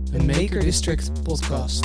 een Maker District podcast.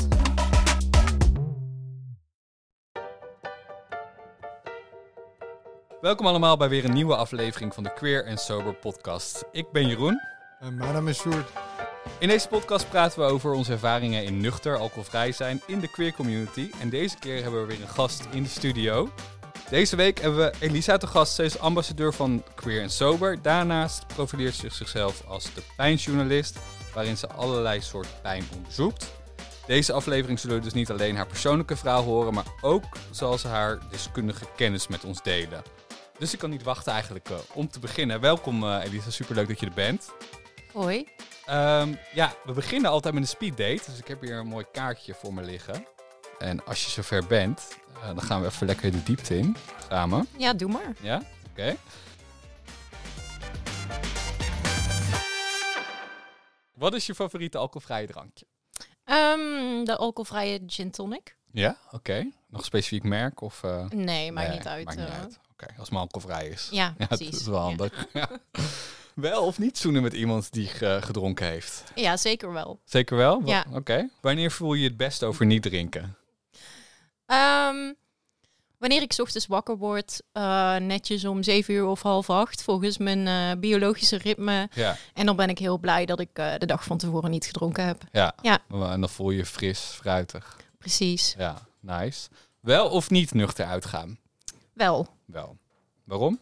Welkom allemaal bij weer een nieuwe aflevering van de Queer and Sober podcast. Ik ben Jeroen. En mijn naam is Sjoerd. In deze podcast praten we over onze ervaringen in nuchter, alcoholvrij zijn in de queer community. En deze keer hebben we weer een gast in de studio. Deze week hebben we Elisa te gast. Zij is ambassadeur van Queer and Sober. Daarnaast profileert ze zichzelf als de pijnjournalist, waarin ze allerlei soorten pijn onderzoekt. Deze aflevering zullen we dus niet alleen haar persoonlijke verhaal horen, maar ook zal ze haar deskundige kennis met ons delen. Dus ik kan niet wachten eigenlijk om te beginnen. Welkom Elisa, superleuk dat je er bent. Hoi. We beginnen altijd met een speeddate. Dus ik heb hier een mooi kaartje voor me liggen. En als je zover bent, dan gaan we even lekker de diepte in. Samen. Ja, doe maar. Ja? Oké. Wat is je favoriete alcoholvrije drankje? De alcoholvrije gin tonic. Ja? Oké. Nog een specifiek merk? Of, Nee, maakt niet uit. Maakt niet uit. Oké, als het maar alcoholvrij is. Ja, Ja, precies. dat is wel handig. Ja. Wel of niet zoenen met iemand die gedronken heeft? Ja, zeker wel. Zeker wel? Ja. Oké. Wanneer voel je het best over niet drinken? Wanneer ik 's ochtends wakker word, netjes om 7 uur of 7:30, volgens mijn biologische ritme. Ja. En dan ben ik heel blij dat ik de dag van tevoren niet gedronken heb. Ja. Ja. En dan voel je je fris, fruitig. Precies. Ja, nice. Wel of niet nuchter uitgaan? Wel. Wel. Waarom?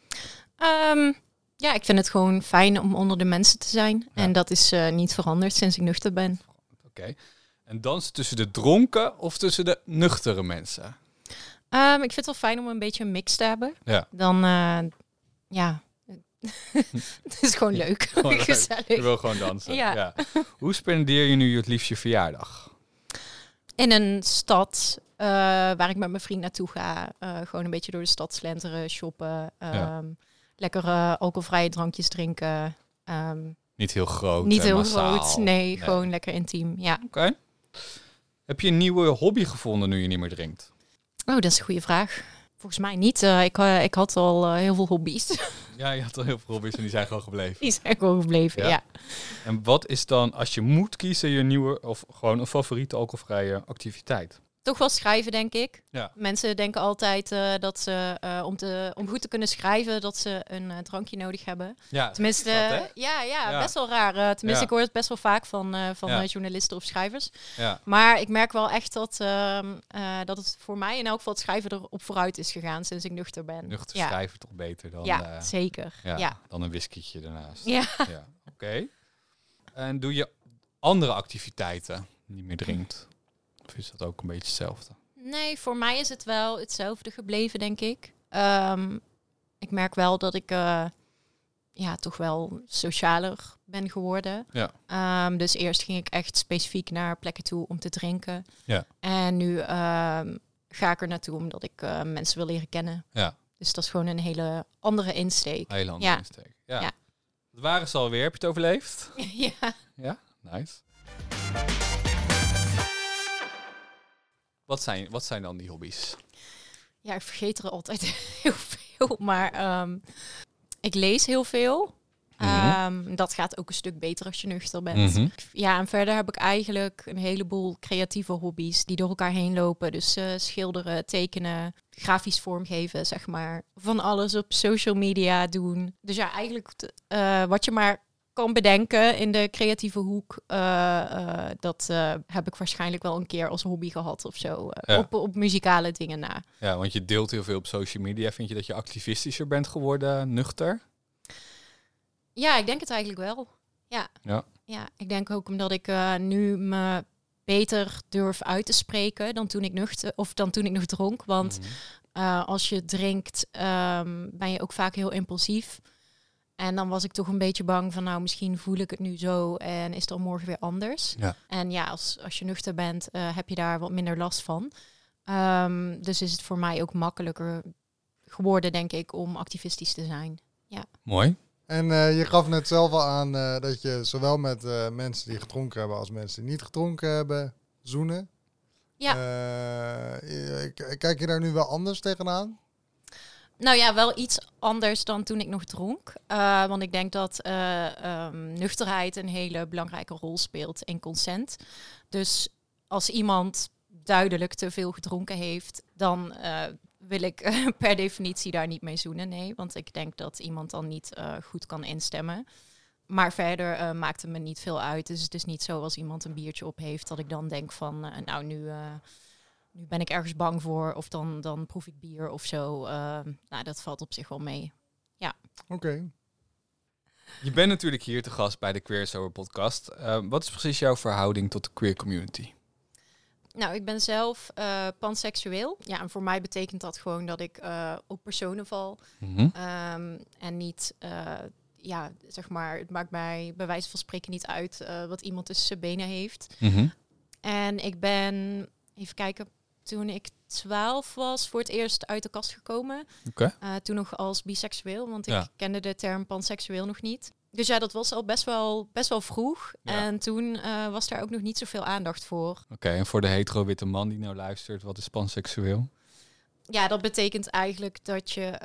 Ja, ik vind het gewoon fijn om onder de mensen te zijn. Ja. En dat is niet veranderd sinds ik nuchter ben. Oké. En dansen tussen de dronken of tussen de nuchtere mensen? Ik vind het wel fijn om een beetje een mix te hebben. Ja. Dan, ja, het is gewoon leuk. Gewoon leuk. Gezellig. Je wil gewoon dansen. Ja. Hoe spendeer je nu het liefst je verjaardag? In een stad waar ik met mijn vriend naartoe ga. Gewoon een beetje door de stad slenteren, shoppen. Lekker alcoholvrije drankjes drinken. Niet heel groot. Niet heel massaal. groot, nee, gewoon lekker intiem. Ja. Oké. Heb je een nieuwe hobby gevonden nu je niet meer drinkt? Oh, dat is een goede vraag. Volgens mij niet. Ik had al heel veel hobby's. Ja, je had al heel veel hobby's en die zijn gewoon gebleven. Die zijn gewoon gebleven, ja. En wat is dan, als je moet kiezen, je nieuwe of gewoon een favoriete alcoholvrije activiteit? Toch wel schrijven, denk ik. Ja. Mensen denken altijd dat ze, om goed te kunnen schrijven, dat ze een drankje nodig hebben. Ja, Tenminste, is dat, hè? ja, Ja. best wel raar. Tenminste, Ja. ik hoor het best wel vaak van Ja. journalisten of schrijvers. Ja. Maar ik merk wel echt dat het voor mij in elk geval het schrijven erop vooruit is gegaan sinds ik nuchter ben. Nuchter ja. schrijven toch beter dan, Ja, zeker. Ja. dan een whiskietje ernaast. Ja. Ja. Oké. En doe je andere activiteiten niet meer drinkt? Of is dat ook een beetje hetzelfde? Nee, voor mij is het wel hetzelfde gebleven, denk ik. Ik merk wel dat ik toch wel socialer ben geworden. Ja. Dus eerst ging ik echt specifiek naar plekken toe om te drinken. Ja. En nu ga ik er naartoe omdat ik mensen wil leren kennen. Ja. Dus dat is gewoon een hele andere insteek. Hele andere Ja. insteek. Ja. Ja. Dat waren ze alweer. Heb je het overleefd? Ja. Ja, nice. Wat zijn dan die hobby's? Ja, ik vergeet er altijd heel veel. Maar ik lees heel veel. Dat gaat ook een stuk beter als je nuchter bent. Mhm. Ja, en verder heb ik eigenlijk een heleboel creatieve hobby's die door elkaar heen lopen. Dus schilderen, tekenen, grafisch vormgeven, zeg maar. Van alles op social media doen. Dus ja, eigenlijk wat je maar kan bedenken in de creatieve hoek, dat heb ik waarschijnlijk wel een keer als hobby gehad of zo. Ja. Op muzikale dingen na. Ja, want je deelt heel veel op social media. Vind je dat je activistischer bent geworden, nuchter? Ja, ik denk het eigenlijk wel. Ja. Ja, ik denk ook omdat ik nu me beter durf uit te spreken dan toen ik nog dronk. Want als je drinkt, ben je ook vaak heel impulsief. En dan was ik toch een beetje bang van, nou, misschien voel ik het nu zo en is het dan morgen weer anders. Ja. En ja, als je nuchter bent, heb je daar wat minder last van. Dus is het voor mij ook makkelijker geworden, denk ik, om activistisch te zijn. Ja. Mooi. En je gaf net zelf al aan dat je zowel met mensen die gedronken hebben als mensen die niet gedronken hebben zoenen. Ja. Kijk je daar nu wel anders tegenaan? Nou ja, wel iets anders dan toen ik nog dronk. Want ik denk dat nuchterheid een hele belangrijke rol speelt in consent. Dus als iemand duidelijk te veel gedronken heeft, dan wil ik per definitie daar niet mee zoenen. Nee, want ik denk dat iemand dan niet goed kan instemmen. Maar verder maakt het me niet veel uit. Dus het is niet zo als iemand een biertje op heeft dat ik dan denk van nu ben ik ergens bang voor of dan proef ik bier of zo. Dat valt op zich wel mee. Ja. Oké. Je bent natuurlijk hier te gast bij de Queer Sober podcast. Wat is precies jouw verhouding tot de queer community? Nou, ik ben zelf panseksueel. Ja, en voor mij betekent dat gewoon dat ik op personen val. Mm-hmm. En niet, zeg maar, het maakt mij bij wijze van spreken niet uit wat iemand tussen zijn benen heeft. Mm-hmm. En ik ben, even kijken, toen ik 12 was, voor het eerst uit de kast gekomen. Okay. Toen nog als biseksueel, want Ja. ik kende de term panseksueel nog niet. Dus ja, dat was al best wel vroeg. Ja. En toen was daar ook nog niet zoveel aandacht voor. Oké, en voor de hetero-witte man die nou luistert, wat is panseksueel? Ja, dat betekent eigenlijk dat je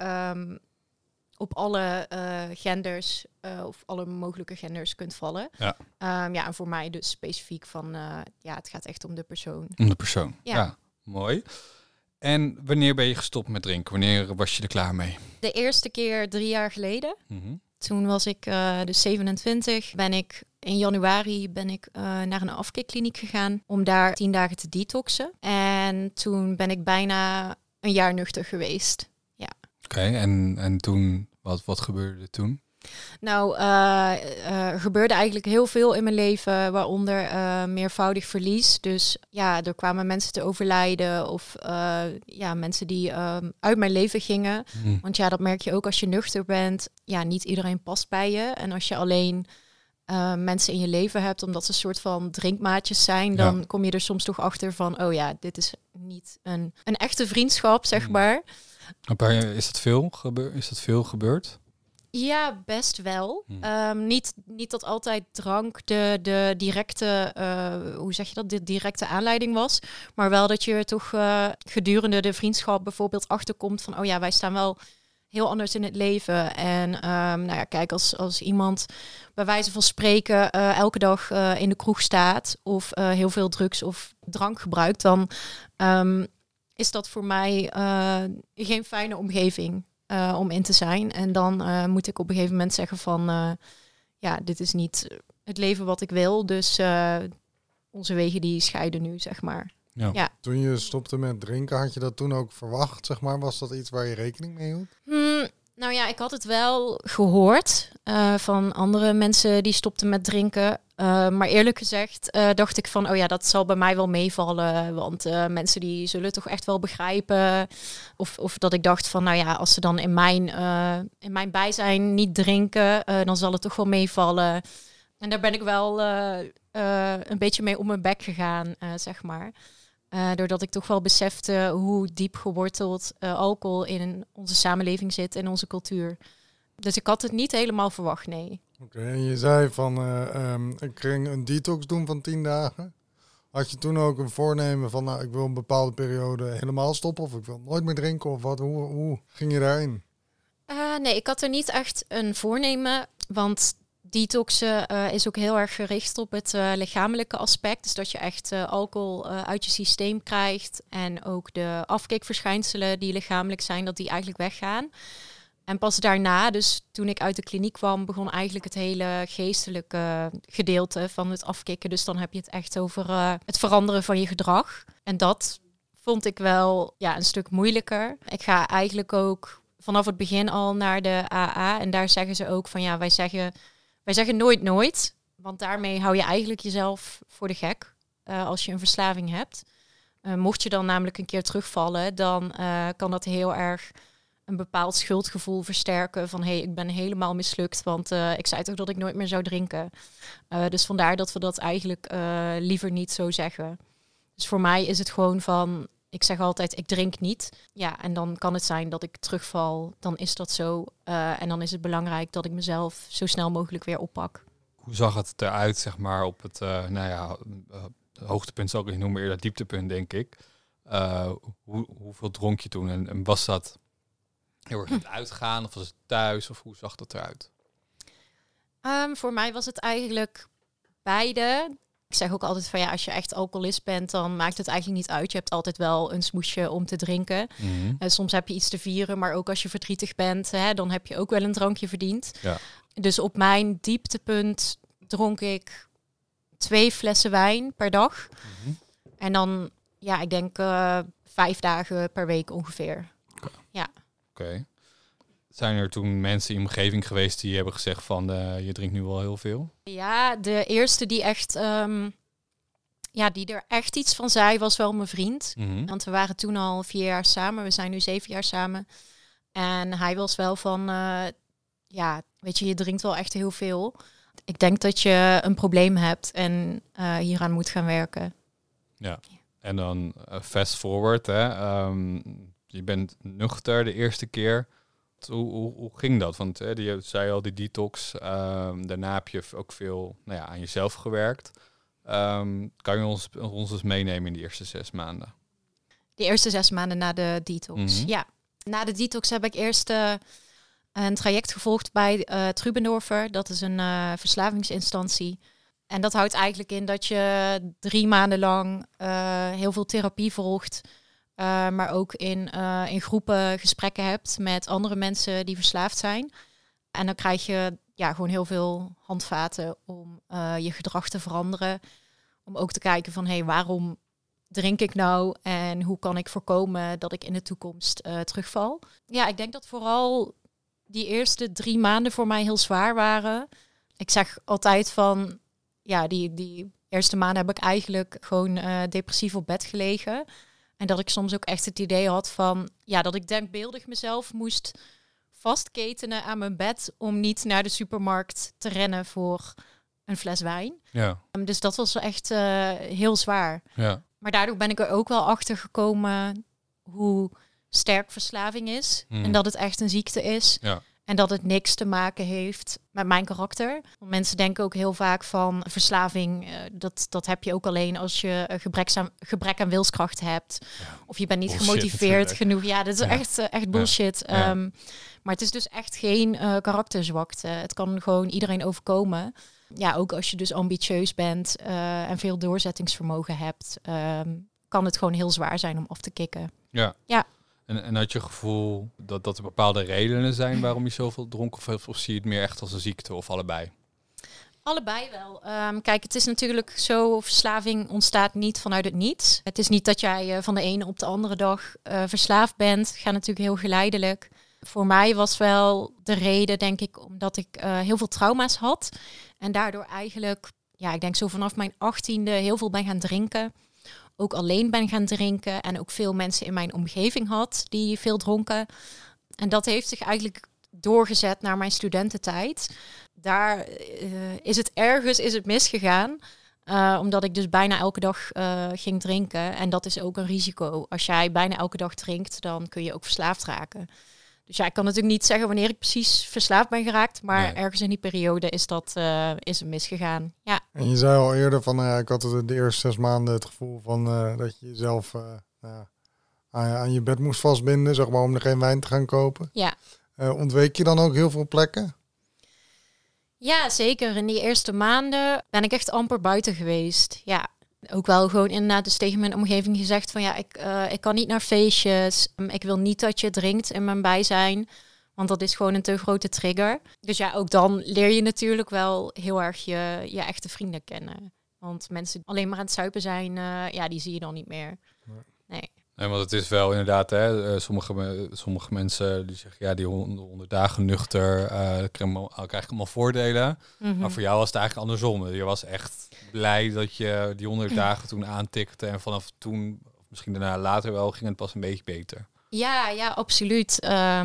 op alle genders of alle mogelijke genders kunt vallen. Ja. En voor mij dus specifiek van, het gaat echt om de persoon. Om de persoon. Ja. Ja, mooi. En wanneer ben je gestopt met drinken? Wanneer was je er klaar mee? De eerste keer 3 jaar geleden. Mm-hmm. Toen was ik dus 27. In januari ben ik naar een afkikkliniek gegaan om daar 10 dagen te detoxen. En toen ben ik bijna een jaar nuchter geweest. Ja. Oké, en toen, wat gebeurde er toen? Nou, er gebeurde eigenlijk heel veel in mijn leven, waaronder meervoudig verlies. Dus ja, er kwamen mensen te overlijden of mensen die uit mijn leven gingen. Mm. Want ja, dat merk je ook als je nuchter bent. Ja, niet iedereen past bij je. En als je alleen mensen in je leven hebt, omdat ze een soort van drinkmaatjes zijn, dan kom je er soms toch achter van, oh ja, dit is niet een echte vriendschap, zeg maar. Is dat veel gebeurd? Ja, best wel. Niet dat altijd drank de directe, de directe aanleiding was. Maar wel dat je er toch gedurende de vriendschap bijvoorbeeld achterkomt van, oh ja, wij staan wel heel anders in het leven. En kijk, als iemand bij wijze van spreken elke dag in de kroeg staat of heel veel drugs of drank gebruikt, dan is dat voor mij geen fijne omgeving om in te zijn. En dan moet ik op een gegeven moment zeggen van, dit is niet het leven wat ik wil. Dus onze wegen die scheiden nu, zeg maar. Ja. Ja. Toen je stopte met drinken, had je dat toen ook verwacht, zeg maar? Was dat iets waar je rekening mee hield? Nou ja, ik had het wel gehoord van andere mensen die stopten met drinken. Maar eerlijk gezegd dacht ik van, oh ja, dat zal bij mij wel meevallen. Want mensen die zullen toch echt wel begrijpen. Of dat ik dacht van, nou ja, als ze dan in mijn bijzijn niet drinken, dan zal het toch wel meevallen. En daar ben ik wel een beetje mee om mijn bek gegaan, zeg maar. Doordat ik toch wel besefte hoe diep geworteld alcohol in onze samenleving zit en onze cultuur. Dus ik had het niet helemaal verwacht, nee. Oké, en je zei van, ik ging een detox doen van 10 dagen. Had je toen ook een voornemen van, nou, ik wil een bepaalde periode helemaal stoppen of ik wil nooit meer drinken of wat? Hoe ging je daarin? Nee, ik had er niet echt een voornemen, want detoxen is ook heel erg gericht op het lichamelijke aspect. Dus dat je echt alcohol uit je systeem krijgt en ook de afkikverschijnselen die lichamelijk zijn, dat die eigenlijk weggaan. En pas daarna, dus toen ik uit de kliniek kwam, begon eigenlijk het hele geestelijke gedeelte van het afkicken. Dus dan heb je het echt over het veranderen van je gedrag. En dat vond ik wel een stuk moeilijker. Ik ga eigenlijk ook vanaf het begin al naar de AA. En daar zeggen ze ook van, wij zeggen nooit. Want daarmee hou je eigenlijk jezelf voor de gek als je een verslaving hebt. Mocht je dan namelijk een keer terugvallen, dan kan dat heel erg een bepaald schuldgevoel versterken van, ik ben helemaal mislukt, want ik zei toch dat ik nooit meer zou drinken. Dus vandaar dat we dat eigenlijk liever niet zo zeggen. Dus voor mij is het gewoon van, ik zeg altijd, ik drink niet. Ja, en dan kan het zijn dat ik terugval, dan is dat zo. En dan is het belangrijk dat ik mezelf zo snel mogelijk weer oppak. Hoe zag het eruit, zeg maar, op het hoogtepunt zal ik het niet noemen, eerder dieptepunt, denk ik. Hoeveel dronk je toen en was dat heel erg aan het uitgaan? Of was het thuis? Of hoe zag dat eruit? Voor mij was het eigenlijk beide. Ik zeg ook altijd van als je echt alcoholist bent, dan maakt het eigenlijk niet uit. Je hebt altijd wel een smoesje om te drinken. Mm-hmm. Soms heb je iets te vieren, maar ook als je verdrietig bent, dan heb je ook wel een drankje verdiend. Ja. Dus op mijn dieptepunt dronk ik 2 flessen wijn per dag. Mm-hmm. En dan, ik denk 5 dagen per week ongeveer. Oké. Zijn er toen mensen in de omgeving geweest die hebben gezegd van je drinkt nu wel heel veel? Ja, de eerste die echt, die er echt iets van zei, was wel mijn vriend. Mm-hmm. Want we waren toen al 4 jaar samen. We zijn nu 7 jaar samen. En hij was wel van, weet je drinkt wel echt heel veel. Ik denk dat je een probleem hebt en hieraan moet gaan werken. Ja, en dan fast forward, hè. Je bent nuchter de eerste keer. Hoe ging dat? Want je zei al, die detox. Daarna heb je ook veel aan jezelf gewerkt. Kan je ons eens meenemen in die eerste 6 maanden? De eerste 6 maanden na de detox, Mm-hmm. ja. Na de detox heb ik eerst een traject gevolgd bij Trubendorfer. Dat is een verslavingsinstantie. En dat houdt eigenlijk in dat je 3 maanden lang heel veel therapie volgt. Maar ook in groepen gesprekken hebt met andere mensen die verslaafd zijn. En dan krijg je gewoon heel veel handvaten om je gedrag te veranderen. Om ook te kijken van, waarom drink ik nou? En hoe kan ik voorkomen dat ik in de toekomst terugval? Ja, ik denk dat vooral die eerste 3 maanden voor mij heel zwaar waren. Ik zeg altijd van, die eerste maanden heb ik eigenlijk gewoon depressief op bed gelegen. En dat ik soms ook echt het idee had van, dat ik denkbeeldig mezelf moest vastketenen aan mijn bed om niet naar de supermarkt te rennen voor een fles wijn. Ja. Dus dat was echt heel zwaar. Ja. Maar daardoor ben ik er ook wel achter gekomen hoe sterk verslaving is. En dat het echt een ziekte is. Ja. En dat het niks te maken heeft met mijn karakter. Want mensen denken ook heel vaak van verslaving, dat heb je ook alleen als je een gebrek aan wilskracht hebt. Ja. Of je bent niet gemotiveerd genoeg. Ja, dat is echt bullshit. Ja. Maar het is dus echt geen karakterzwakte. Het kan gewoon iedereen overkomen. Ja, ook als je dus ambitieus bent en veel doorzettingsvermogen hebt, kan het gewoon heel zwaar zijn om af te kicken. Ja. Ja. En had je gevoel dat er bepaalde redenen zijn waarom je zoveel dronk? Of zie je het meer echt als een ziekte of allebei? Allebei wel. Kijk, het is natuurlijk zo, verslaving ontstaat niet vanuit het niets. Het is niet dat jij van de ene op de andere dag verslaafd bent. Het gaat natuurlijk heel geleidelijk. Voor mij was wel de reden, denk ik, omdat ik heel veel trauma's had. En daardoor eigenlijk, ik denk zo vanaf mijn 18e heel veel ben gaan drinken. Ook alleen ben gaan drinken en ook veel mensen in mijn omgeving had die veel dronken. En dat heeft zich eigenlijk doorgezet naar mijn studententijd. Daar is het misgegaan. Omdat ik dus bijna elke dag ging drinken. En dat is ook een risico. Als jij bijna elke dag drinkt, dan kun je ook verslaafd raken. Dus ik kan natuurlijk niet zeggen wanneer ik precies verslaafd ben geraakt. Maar ergens in die periode is het misgegaan. Ja. En je zei al eerder van, ik had de eerste 6 maanden het gevoel van dat je jezelf aan je bed moest vastbinden, zeg maar, om er geen wijn te gaan kopen. Ja. Ontweek je dan ook heel veel plekken? Ja, zeker. In die eerste maanden ben ik echt amper buiten geweest. Ja, ook wel gewoon inderdaad dus tegen mijn omgeving gezegd van ik kan niet naar feestjes. Ik wil niet dat je drinkt in mijn bijzijn. Want dat is gewoon een te grote trigger. Dus ook dan leer je natuurlijk wel heel erg je echte vrienden kennen. Want mensen die alleen maar aan het zuipen zijn, die zie je dan niet meer. Nee. Nee, want het is wel inderdaad, sommige mensen die zeggen, die 100 dagen nuchter, krijg ik allemaal voordelen. Mm-hmm. Maar voor jou was het eigenlijk andersom. Je was echt blij dat je die 100 dagen toen aantikte en vanaf toen, of misschien daarna later wel, ging het pas een beetje beter. Ja, absoluut.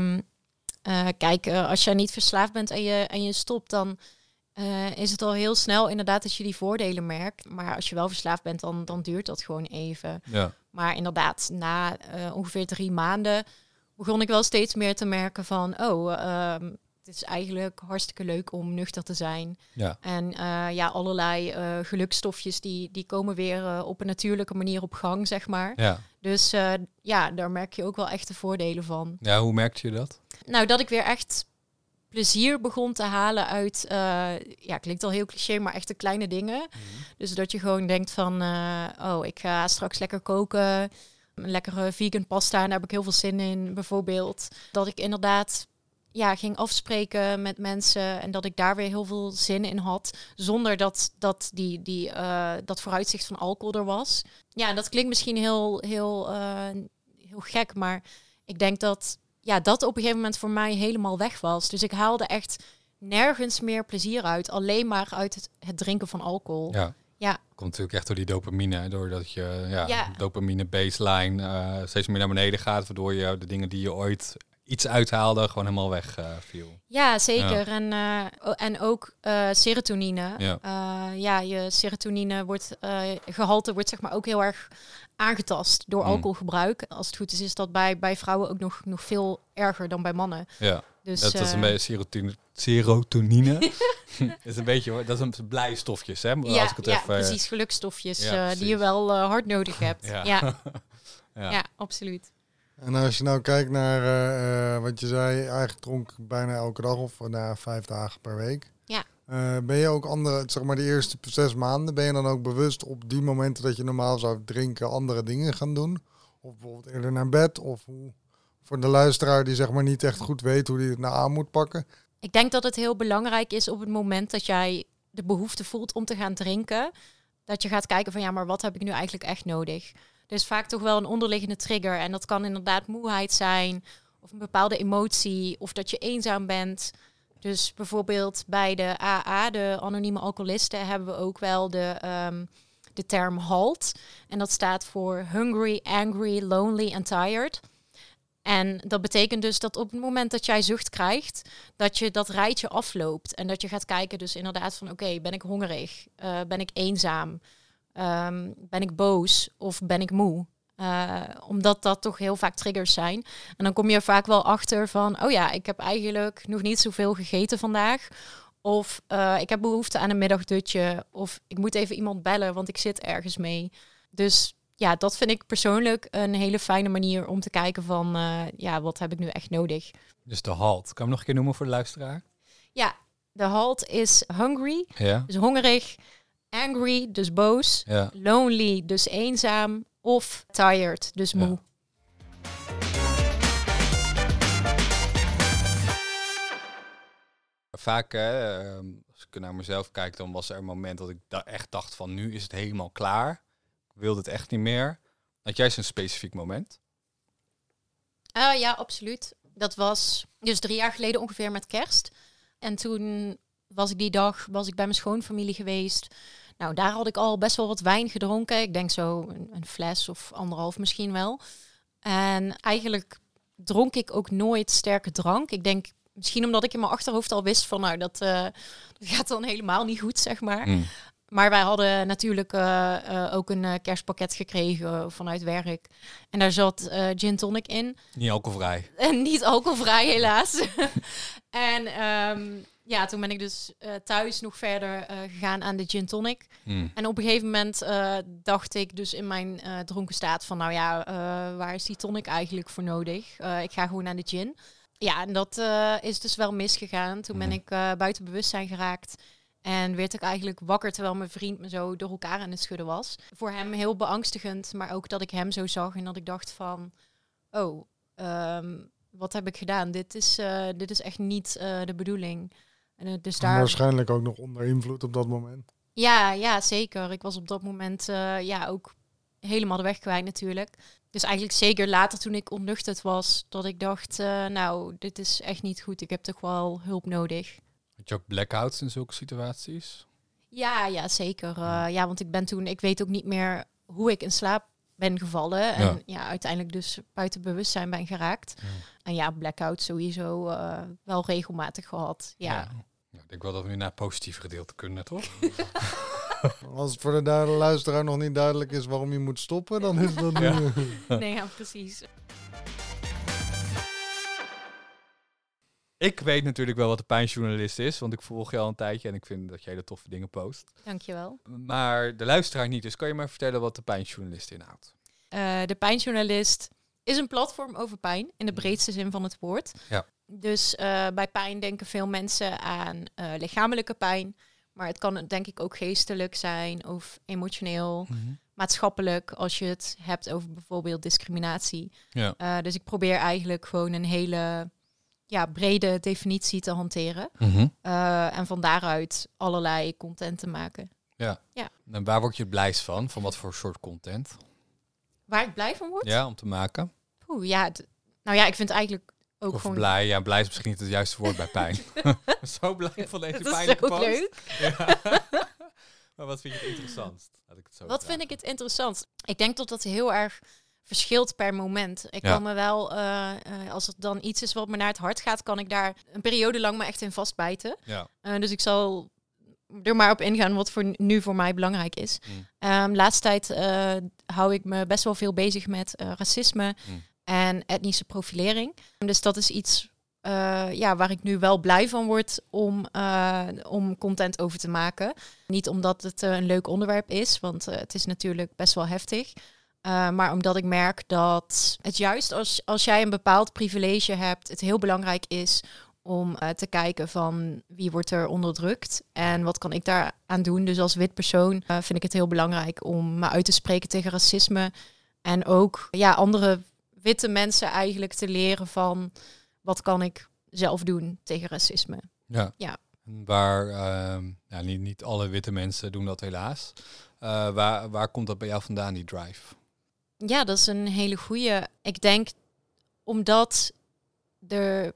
Kijk, als jij niet verslaafd bent en je stopt, dan is het al heel snel inderdaad dat je die voordelen merkt. Maar als je wel verslaafd bent, dan duurt dat gewoon even. Ja. Maar inderdaad, na ongeveer 3 maanden begon ik wel steeds meer te merken van, het is eigenlijk hartstikke leuk om nuchter te zijn. Ja. En allerlei gelukstofjes die komen weer op een natuurlijke manier op gang, zeg maar. Ja. Dus daar merk je ook wel echt de voordelen van. Ja, hoe merkte je dat? Nou, dat ik weer echt plezier begon te halen uit, klinkt al heel cliché, maar echt de kleine dingen. Mm-hmm. Dus dat je gewoon denkt van, ik ga straks lekker koken. Een lekkere vegan pasta, en daar heb ik heel veel zin in, bijvoorbeeld. Dat ik inderdaad ging afspreken met mensen en dat ik daar weer heel veel zin in had, zonder dat dat vooruitzicht van alcohol er was. Ja, dat klinkt misschien heel gek, maar ik denk dat op een gegeven moment voor mij helemaal weg was. Dus ik haalde echt nergens meer plezier uit, alleen maar uit het drinken van alcohol. Ja. Komt natuurlijk echt door die dopamine, doordat je dopamine baseline steeds meer naar beneden gaat, waardoor je de dingen die je ooit iets uithaalde gewoon helemaal weg viel. Ja, zeker. Ja. En ook serotonine. Ja. Je serotonine gehalte wordt zeg maar ook heel erg aangetast door alcoholgebruik. Als het goed is dat bij vrouwen ook nog veel erger dan bij mannen. Ja. Dus, dat is een beetje serotonine. Is een beetje, dat is een blij stofjes, hè? Als ik het even, precies, gelukstofjes die je wel hard nodig hebt. Ja, absoluut. En als je nou kijkt naar wat je zei, eigenlijk dronk ik bijna elke dag of 5 dagen per week. Ja. Ben je ook de eerste 6 maanden, ben je dan ook bewust op die momenten dat je normaal zou drinken andere dingen gaan doen? Of bijvoorbeeld eerder naar bed? Of voor de luisteraar die zeg maar niet echt goed weet hoe hij het nou aan moet pakken? Ik denk dat het heel belangrijk is op het moment dat jij de behoefte voelt om te gaan drinken, dat je gaat kijken van maar wat heb ik nu eigenlijk echt nodig? Er is vaak toch wel een onderliggende trigger en dat kan inderdaad moeheid zijn of een bepaalde emotie of dat je eenzaam bent. Dus bijvoorbeeld bij de AA, de anonieme alcoholisten, hebben we ook wel de term HALT. En dat staat voor Hungry, Angry, Lonely and Tired. En dat betekent dus dat op het moment dat jij zucht krijgt, dat je dat rijtje afloopt. En dat je gaat kijken dus inderdaad van oké, ben ik hongerig? Ben ik eenzaam? Ben ik boos of ben ik moe? Omdat dat toch heel vaak triggers zijn. En dan kom je vaak wel achter van ik heb eigenlijk nog niet zoveel gegeten vandaag. Of ik heb behoefte aan een middagdutje. Of ik moet even iemand bellen, want ik zit ergens mee. Dus dat vind ik persoonlijk een hele fijne manier om te kijken van wat heb ik nu echt nodig. Dus de HALT. Kan je hem nog een keer noemen voor de luisteraar? Ja, de HALT is hungry, dus hongerig. Angry, dus boos. Ja. Lonely, dus eenzaam. Of tired, dus moe. Ja. Vaak, als ik naar mezelf kijk, dan was er een moment dat ik echt dacht van nu is het helemaal klaar. Ik wilde het echt niet meer. Had jij zo'n specifiek moment? Ja, absoluut. Dat was dus 3 jaar geleden ongeveer met kerst. En toen was ik die dag bij mijn schoonfamilie geweest. Nou, daar had ik al best wel wat wijn gedronken. Ik denk zo een fles of 1,5 misschien wel. En eigenlijk dronk ik ook nooit sterke drank. Ik denk misschien omdat ik in mijn achterhoofd al wist van dat gaat dan helemaal niet goed, zeg maar. Maar wij hadden natuurlijk ook een kerstpakket gekregen vanuit werk. En daar zat gin tonic in. Niet alcoholvrij. En niet alcoholvrij, helaas. En toen ben ik dus thuis nog verder gegaan aan de gin tonic. En op een gegeven moment dacht ik dus in mijn dronken staat van waar is die tonic eigenlijk voor nodig? Ik ga gewoon aan de gin. Ja, en dat is dus wel misgegaan. Toen ben ik buiten bewustzijn geraakt. En werd ik eigenlijk wakker terwijl mijn vriend me zo door elkaar aan het schudden was. Voor hem heel beangstigend, maar ook dat ik hem zo zag en dat ik dacht van wat heb ik gedaan? Dit is echt niet de bedoeling. En, dus daar... Waarschijnlijk ook nog onder invloed op dat moment. Ja, zeker. Ik was op dat moment ook helemaal de weg kwijt natuurlijk. Dus eigenlijk zeker later toen ik ontnuchterd was, dat ik dacht, dit is echt niet goed. Ik heb toch wel hulp nodig. Had je ook blackouts in zulke situaties? Ja, zeker. Want ik weet ook niet meer hoe ik in slaap ben gevallen. En uiteindelijk dus buiten bewustzijn ben geraakt. En blackout sowieso wel regelmatig gehad. Ja. Ik denk wel dat we nu naar het positieve gedeelte kunnen, toch? Als het voor de luisteraar nog niet duidelijk is waarom je moet stoppen, dan is dat Nee, precies. Ik weet natuurlijk wel wat de pijnjournalist is, want ik volg je al een tijdje en ik vind dat je hele toffe dingen post. Dankjewel. Maar de luisteraar niet, dus kan je maar vertellen wat de pijnjournalist inhoudt? De pijnjournalist is een platform over pijn, in de breedste zin van het woord. Ja. Dus bij pijn denken veel mensen aan lichamelijke pijn. Maar het kan denk ik ook geestelijk zijn of emotioneel, maatschappelijk, als je het hebt over bijvoorbeeld discriminatie. Ja. Dus ik probeer eigenlijk gewoon een hele brede definitie te hanteren. En van daaruit allerlei content te maken. Ja. En waar word je het blijst van? Van wat voor soort content? Waar ik blij van word? Ja, om te maken. Ik vind eigenlijk ook of gewoon... blij. Ja, blij is misschien niet het juiste woord bij pijn. Zo blij van deze Dat pijnlijke is ook post. leuk. Ja. Maar wat vind je het interessantst? Laat ik het zo Wat vragen. vind ik het interessant? Ik denk dat dat heel erg verschilt per moment. Ik kan me wel, als het dan iets is wat me naar het hart gaat, kan ik daar een periode lang me echt in vastbijten. Ja. Dus ik zal er maar op ingaan wat nu voor mij belangrijk is. Laatste tijd hou ik me best wel veel bezig met racisme en etnische profilering. Dus dat is iets waar ik nu wel blij van word om content over te maken. Niet omdat het een leuk onderwerp is, want het is natuurlijk best wel heftig. Maar omdat ik merk dat het juist als jij een bepaald privilege hebt, het heel belangrijk is om te kijken van wie wordt er onderdrukt en wat kan ik daaraan doen. Dus als wit persoon vind ik het heel belangrijk om me uit te spreken tegen racisme. En ook andere witte mensen eigenlijk te leren van wat kan ik zelf doen tegen racisme. Ja. Waar, niet alle witte mensen doen dat helaas. Waar komt dat bij jou vandaan, die drive? Ja, dat is een hele goeie. Ik denk omdat er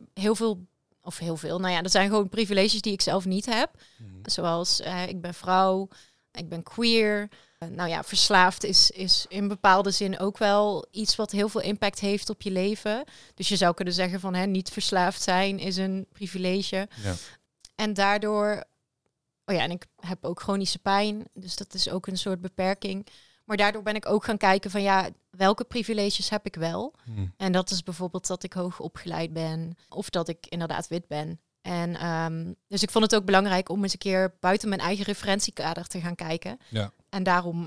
er zijn gewoon privileges die ik zelf niet heb. Zoals ik ben vrouw, ik ben queer. Verslaafd is in bepaalde zin ook wel iets wat heel veel impact heeft op je leven. Dus je zou kunnen zeggen van niet verslaafd zijn is een privilege. Ja. En daardoor, en ik heb ook chronische pijn, dus dat is ook een soort beperking. Maar daardoor ben ik ook gaan kijken van welke privileges heb ik wel? En dat is bijvoorbeeld dat ik hoog opgeleid ben of dat ik inderdaad wit ben. En dus ik vond het ook belangrijk om eens een keer buiten mijn eigen referentiekader te gaan kijken. Ja. En daarom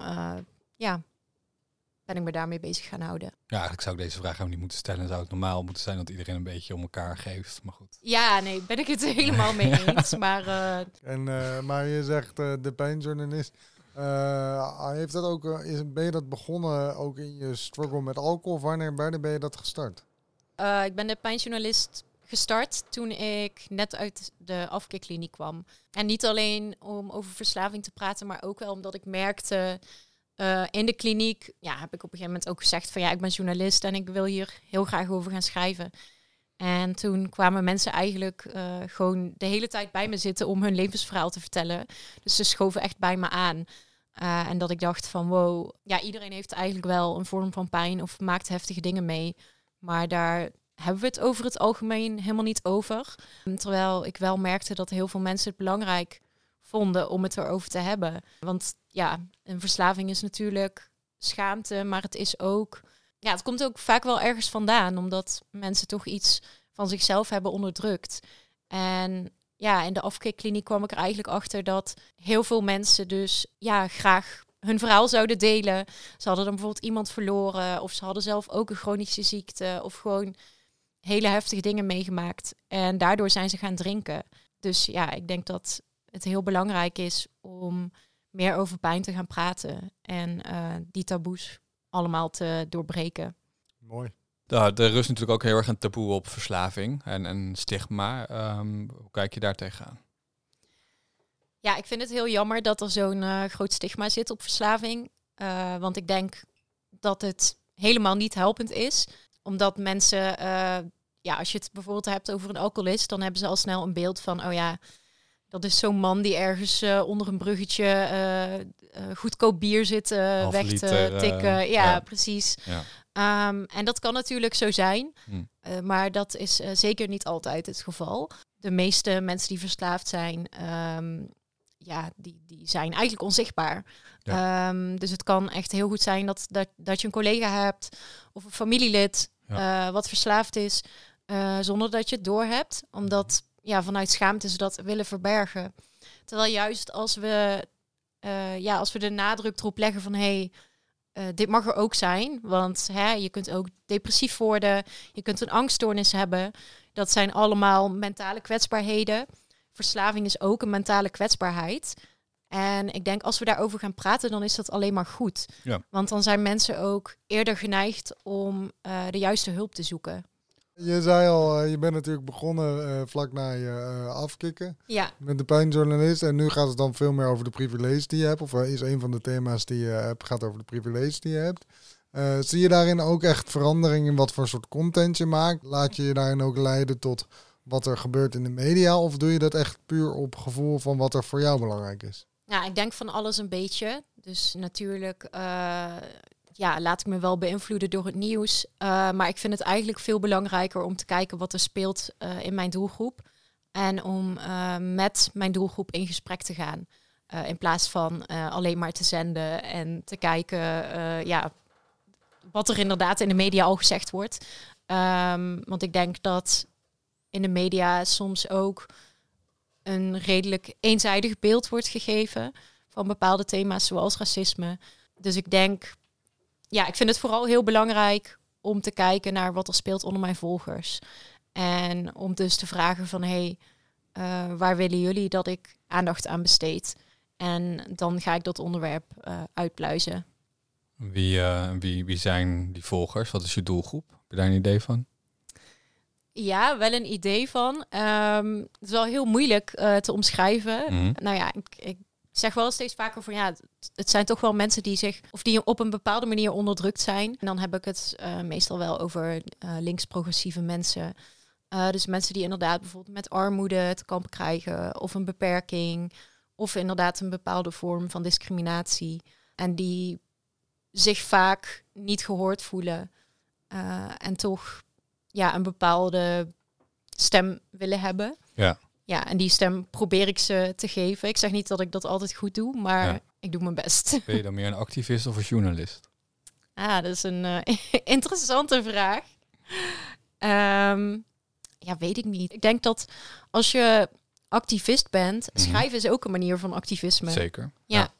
ben ik me daarmee bezig gaan houden. Ja, eigenlijk zou ik deze vraag ook niet moeten stellen. Zou het normaal moeten zijn dat iedereen een beetje om elkaar geeft. Maar goed. Ja, nee, ben ik het helemaal mee eens. Maar, maar je zegt de pijnjournalist. Heeft dat ook, ben je dat begonnen ook in je struggle met alcohol? Wanneer ben je dat gestart? Ik ben de pijnjournalist gestart toen ik net uit de afkeerkliniek kwam. En niet alleen om over verslaving te praten, maar ook wel omdat ik merkte in de kliniek, heb ik op een gegeven moment ook gezegd van ik ben journalist en ik wil hier heel graag over gaan schrijven. En toen kwamen mensen eigenlijk gewoon de hele tijd bij me zitten om hun levensverhaal te vertellen. Dus ze schoven echt bij me aan. En dat ik dacht van wow, iedereen heeft eigenlijk wel een vorm van pijn of maakt heftige dingen mee. Maar daar hebben we het over het algemeen helemaal niet over. Terwijl ik wel merkte dat heel veel mensen het belangrijk vonden om het erover te hebben. Want een verslaving is natuurlijk schaamte, maar het is ook... Ja, het komt ook vaak wel ergens vandaan, omdat mensen toch iets van zichzelf hebben onderdrukt. En in de afkeerkliniek kwam ik er eigenlijk achter dat heel veel mensen dus graag hun verhaal zouden delen. Ze hadden dan bijvoorbeeld iemand verloren of ze hadden zelf ook een chronische ziekte of gewoon hele heftige dingen meegemaakt. En daardoor zijn ze gaan drinken. Dus ik denk dat het heel belangrijk is om meer over pijn te gaan praten en die taboes allemaal te doorbreken. Mooi. Er rust natuurlijk ook heel erg een taboe op verslaving en stigma. Hoe kijk je daar tegenaan? Ja, ik vind het heel jammer dat er zo'n groot stigma zit op verslaving. Want ik denk dat het helemaal niet helpend is. Omdat mensen, als je het bijvoorbeeld hebt over een alcoholist, dan hebben ze al snel een beeld van, dat is zo'n man die ergens onder een bruggetje goedkoop bier zit weg te tikken. Ja, precies. Ja. En dat kan natuurlijk zo zijn. Maar dat is zeker niet altijd het geval. De meeste mensen die verslaafd zijn, die zijn eigenlijk onzichtbaar. Ja. Dus het kan echt heel goed zijn dat je een collega hebt of een familielid wat verslaafd is. zonder dat je het doorhebt. Omdat vanuit schaamte ze dat willen verbergen. Terwijl juist als we de nadruk erop leggen van dit mag er ook zijn. Want je kunt ook depressief worden. Je kunt een angststoornis hebben. Dat zijn allemaal mentale kwetsbaarheden. Verslaving is ook een mentale kwetsbaarheid. En ik denk als we daarover gaan praten, dan is dat alleen maar goed. Ja. Want dan zijn mensen ook eerder geneigd om de juiste hulp te zoeken. Je zei al, je bent natuurlijk begonnen vlak na je afkicken. Ja. Met de pijnjournalist. En nu gaat het dan veel meer over de privileges die je hebt. Of is een van de thema's die je hebt, gaat over de privileges die je hebt. Zie je daarin ook echt verandering in wat voor soort content je maakt? Laat je daarin ook leiden tot wat er gebeurt in de media? Of doe je dat echt puur op gevoel van wat er voor jou belangrijk is? Ja, ik denk van alles een beetje. Dus natuurlijk laat ik me wel beïnvloeden door het nieuws. Maar ik vind het eigenlijk veel belangrijker om te kijken wat er speelt in mijn doelgroep. En om met mijn doelgroep in gesprek te gaan. In plaats van alleen maar te zenden en te kijken wat er inderdaad in de media al gezegd wordt. Want ik denk dat in de media soms ook een redelijk eenzijdig beeld wordt gegeven van bepaalde thema's zoals racisme. Dus ik denk, ik vind het vooral heel belangrijk om te kijken naar wat er speelt onder mijn volgers. En om dus te vragen van, waar willen jullie dat ik aandacht aan besteed? En dan ga ik dat onderwerp uitpluizen. Wie zijn die volgers? Wat is je doelgroep? Heb je daar een idee van? Ja, wel een idee van. Het is wel heel moeilijk te omschrijven. Mm-hmm. Nou ja, ik zeg wel steeds vaker van het zijn toch wel mensen die op een bepaalde manier onderdrukt zijn. En dan heb ik het meestal wel over links-progressieve mensen. Dus mensen die inderdaad bijvoorbeeld met armoede te kampen krijgen of een beperking of inderdaad een bepaalde vorm van discriminatie. En die zich vaak niet gehoord voelen en toch een bepaalde stem willen hebben. Ja. Ja, en die stem probeer ik ze te geven. Ik zeg niet dat ik dat altijd goed doe, maar ik doe mijn best. Ben je dan meer een activist of een journalist? Dat is een interessante vraag. Weet ik niet. Ik denk dat als je activist bent, schrijven is ook een manier van activisme. Zeker. Ja.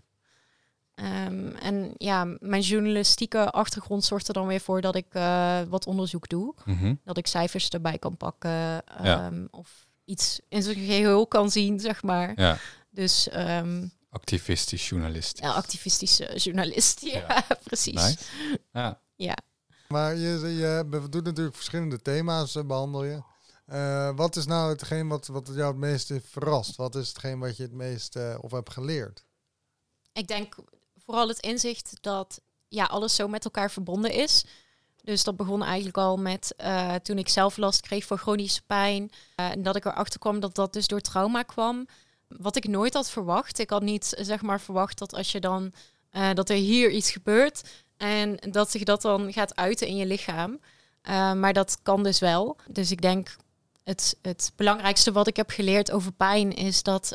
Mijn journalistieke achtergrond zorgt er dan weer voor dat ik wat onderzoek doe. Mm-hmm. Dat ik cijfers erbij kan pakken of iets in zijn geheel kan zien, zeg maar. Ja. Dus activistisch journalist. Ja, activistische journalist. Ja, precies. Nice. Ja. Maar je doet natuurlijk verschillende thema's, behandel je. Wat is nou hetgeen wat jou het meest heeft verrast? Wat is hetgeen wat je het meest of hebt geleerd? Ik denk vooral het inzicht dat alles zo met elkaar verbonden is. Dus dat begon eigenlijk al met toen ik zelf last kreeg van chronische pijn. En dat ik erachter kwam dat dat dus door trauma kwam. Wat ik nooit had verwacht. Ik had niet verwacht dat als je dan dat er hier iets gebeurt en dat zich dat dan gaat uiten in je lichaam. Maar dat kan dus wel. Dus ik denk het belangrijkste wat ik heb geleerd over pijn is dat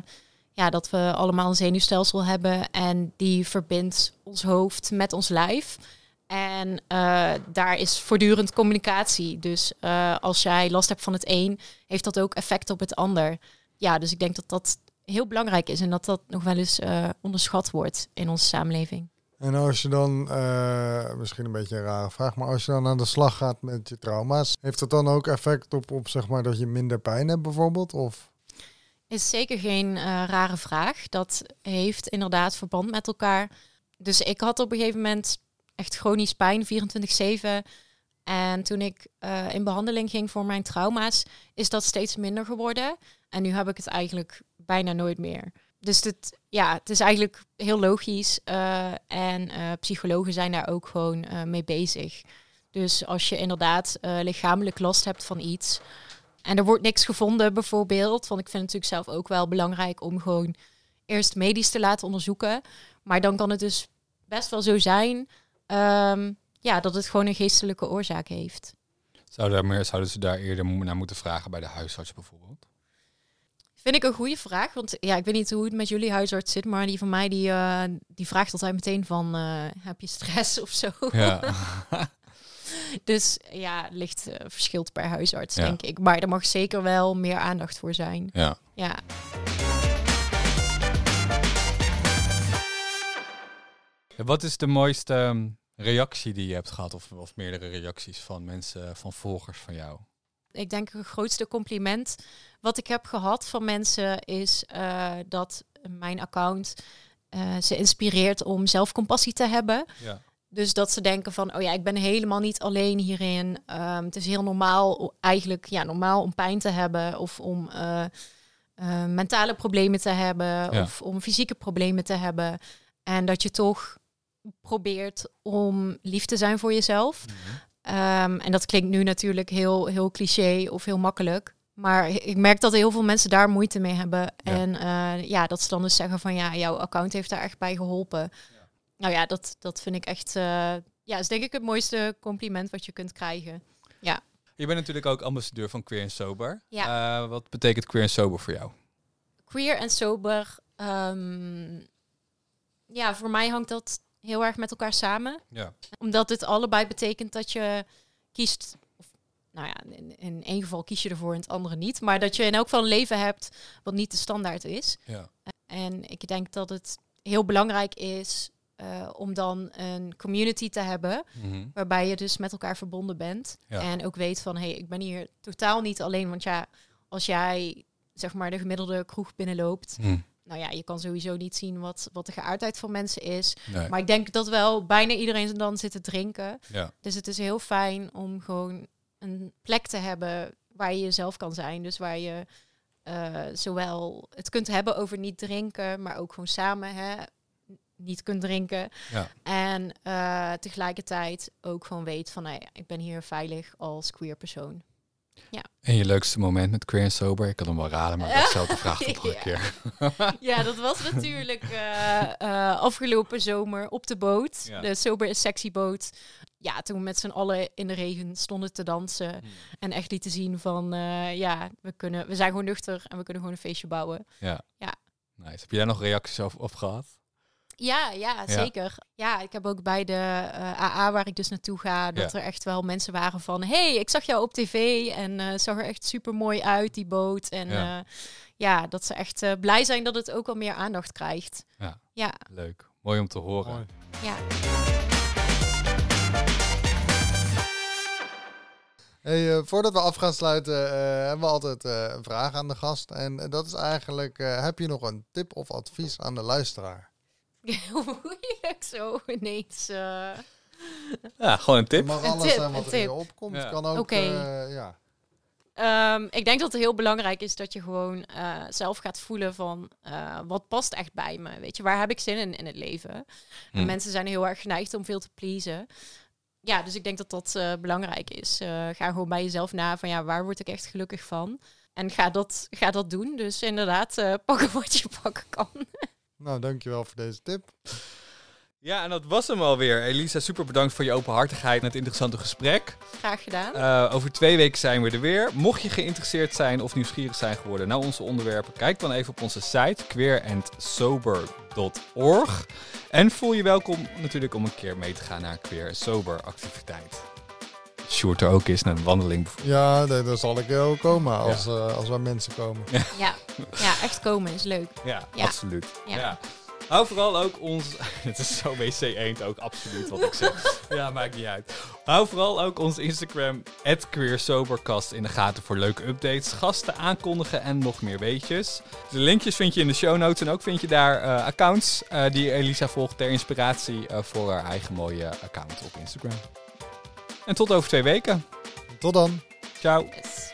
dat we allemaal een zenuwstelsel hebben en die verbindt ons hoofd met ons lijf. En daar is voortdurend communicatie. Dus als jij last hebt van het een, heeft dat ook effect op het ander. Ja, dus ik denk dat dat heel belangrijk is en dat dat nog wel eens onderschat wordt in onze samenleving. En als je dan, misschien een beetje een rare vraag, maar als je dan aan de slag gaat met je trauma's, heeft dat dan ook effect op zeg maar dat je minder pijn hebt bijvoorbeeld? Of? Is zeker geen rare vraag. Dat heeft inderdaad verband met elkaar. Dus ik had op een gegeven moment echt chronisch pijn, 24/7. En toen ik in behandeling ging voor mijn trauma's, is dat steeds minder geworden. En nu heb ik het eigenlijk bijna nooit meer. Dus het is eigenlijk heel logisch. En psychologen zijn daar ook gewoon mee bezig. Dus als je inderdaad lichamelijk last hebt van iets en er wordt niks gevonden bijvoorbeeld, want ik vind het natuurlijk zelf ook wel belangrijk om gewoon eerst medisch te laten onderzoeken. Maar dan kan het dus best wel zo zijn dat het gewoon een geestelijke oorzaak heeft. Zouden ze daar eerder naar moeten vragen bij de huisarts bijvoorbeeld? Vind ik een goede vraag, want ik weet niet hoe het met jullie huisarts zit, maar die van mij die vraagt altijd meteen van, heb je stress of zo? Ja. Dus ja, ligt verschilt per huisarts, denk ik. Maar er mag zeker wel meer aandacht voor zijn. Ja. Wat is de mooiste reactie die je hebt gehad? Of meerdere reacties van mensen, van volgers van jou? Ik denk het grootste compliment wat ik heb gehad van mensen is dat mijn account ze inspireert om zelfcompassie te hebben. Ja. Dus dat ze denken van, oh ja, ik ben helemaal niet alleen hierin. Het is heel normaal, eigenlijk normaal om pijn te hebben of om mentale problemen te hebben of om fysieke problemen te hebben. En dat je toch probeert om lief te zijn voor jezelf. Mm-hmm. En dat klinkt nu natuurlijk heel cliché of heel makkelijk. Maar ik merk dat heel veel mensen daar moeite mee hebben. Ja. En dat ze dan dus zeggen van jouw account heeft daar echt bij geholpen. Ja. Nou ja, dat vind ik echt... is denk ik het mooiste compliment wat je kunt krijgen. Ja. Je bent natuurlijk ook ambassadeur van Queer and Sober. Ja. Wat betekent Queer and Sober voor jou? Queer and Sober... voor mij hangt dat heel erg met elkaar samen. Ja. Omdat het allebei betekent dat je kiest... in één geval kies je ervoor, in het andere niet. Maar dat je in elk geval een leven hebt wat niet de standaard is. Ja. En ik denk dat het heel belangrijk is om dan een community te hebben. Mm-hmm. Waarbij je dus met elkaar verbonden bent. Ja. En ook weet van, ik ben hier totaal niet alleen. Want als jij zeg maar de gemiddelde kroeg binnenloopt... je kan sowieso niet zien wat de geaardheid van mensen is. Nee. Maar ik denk dat wel bijna iedereen dan zit te drinken. Ja. Dus het is heel fijn om gewoon een plek te hebben waar je jezelf kan zijn. Dus waar je zowel het kunt hebben over niet drinken, maar ook gewoon samen niet kunt drinken. Ja. En tegelijkertijd ook gewoon weet van, ik ben hier veilig als queer persoon. Ja. En je leukste moment met Queer and Sober? Ik kan hem wel raden, maar ik stel de vraag toch een keer. Ja, dat was natuurlijk afgelopen zomer op de boot. Ja. De Sober is Sexy boot. Ja, toen we met z'n allen in de regen stonden te dansen. En echt lieten zien van, we zijn gewoon nuchter en we kunnen gewoon een feestje bouwen. Ja. Nice. Heb je daar nog reacties op gehad? Ja, zeker. Ja, ik heb ook bij de AA waar ik dus naartoe ga, dat er echt wel mensen waren van, hey, ik zag jou op tv en zag er echt super mooi uit, die boot. En dat ze echt blij zijn dat het ook al meer aandacht krijgt. Ja. Leuk. Mooi om te horen. Mooi. Ja. Hey, voordat we af gaan sluiten, hebben we altijd een vraag aan de gast. En dat is eigenlijk, heb je nog een tip of advies aan de luisteraar? Moeilijk zo ineens. Ja, gewoon een tip. Het mag alles zijn wat er in je opkomt. Ja. Kan ook, ik denk dat het heel belangrijk is dat je gewoon zelf gaat voelen van wat past echt bij me. Weet je, waar heb ik zin in het leven? En mensen zijn heel erg geneigd om veel te pleasen. Ja, dus ik denk dat dat belangrijk is. Ga gewoon bij jezelf na van waar word ik echt gelukkig van? En ga dat doen. Dus inderdaad, pakken wat je pakken kan. Nou, dankjewel voor deze tip. Ja, en dat was hem alweer. Elisa, super bedankt voor je openhartigheid en het interessante gesprek. Graag gedaan. Over 2 weken zijn we er weer. Mocht je geïnteresseerd zijn of nieuwsgierig zijn geworden naar onze onderwerpen, kijk dan even op onze site queerandsober.org. En voel je welkom natuurlijk om een keer mee te gaan naar een Queer and Sober activiteit. Sjoerd er ook is naar een wandeling. Ja, daar zal ik ook komen als er mensen komen. Ja, echt komen is leuk. Ja. Absoluut. Ja. Hou vooral ook ons... Het is zo WC Eend ook, absoluut wat ik zeg. Ja, maakt niet uit. Hou vooral ook ons Instagram @queersobercast in de gaten voor leuke updates, gasten aankondigen en nog meer weetjes. De linkjes vind je in de show notes en ook vind je daar accounts die Elisa volgt ter inspiratie voor haar eigen mooie account op Instagram. En tot over 2 weken. Tot dan. Ciao. Yes.